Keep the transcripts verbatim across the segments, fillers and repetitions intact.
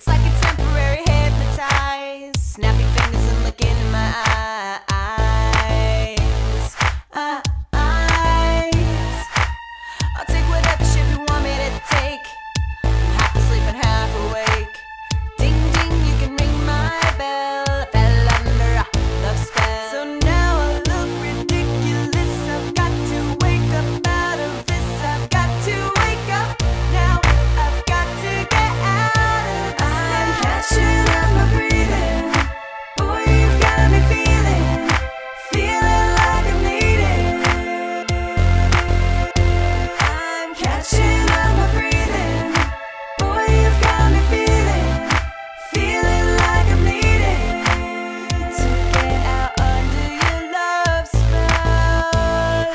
It's like it's temporary, hypnotized. Snappy fingers and looking in my eyes. Uh, eyes. I'll take whatever shit you want me to take. I'm half asleep and half awake. Ding ding, you can ring my bell. I fell under a love spell. So now I look ridiculous. I've got to wake up out of this. I've got to wake up now. I've got to get out of this. I'm catching up my breathing. Boy, you've got me feeling, feeling like I'm needing. I'm catching up my breathing. Boy, you've got me feeling, feeling like I'm needing to get out under your love spell.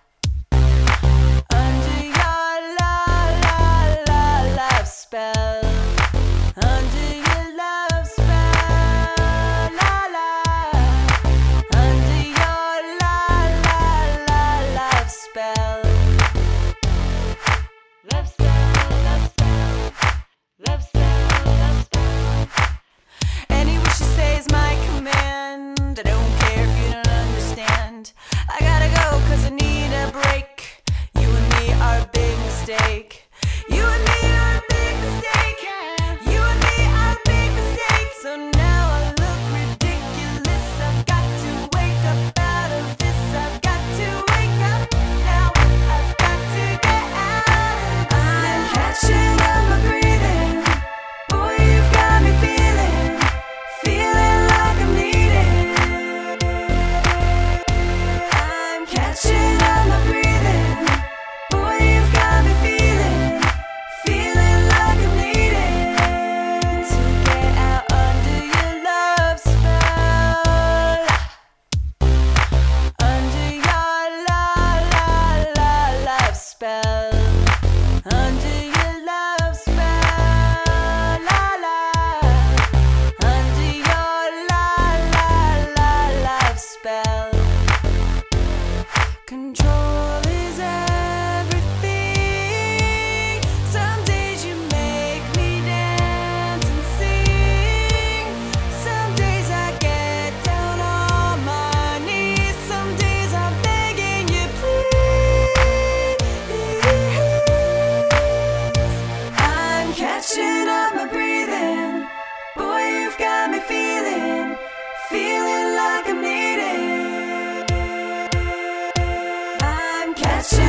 Under your la la la love spell. Under your love spell. La la. Under your la la la love spell. Love spell, love spell, love spell, love spell. Any wish you say is my command. I don't care if you don't understand. I gotta go cause I need a break. You and me are a big mistake. You and me are a big mistake. You and me are a big mistake. So now I look ridiculous. I've got to wake up out of this. I've got to wake up now. I've got to get out of this. I'm catching up my breathing. Boy, you've got me feeling, feeling like I'm needing. I'm catching up my breathing. Boy, you've got me feeling, feeling like I'm needing to get out under your love spell. Under your la la la love spell. Under your love spell. La la. Under your la la la love spell. Control is everything. Some days you make me dance and sing. Some days I get down on my knees. Some days I'm begging you, please. I'm catching up my breathing. Boy, you've got me feeling, feeling like I'm needing. I'm catching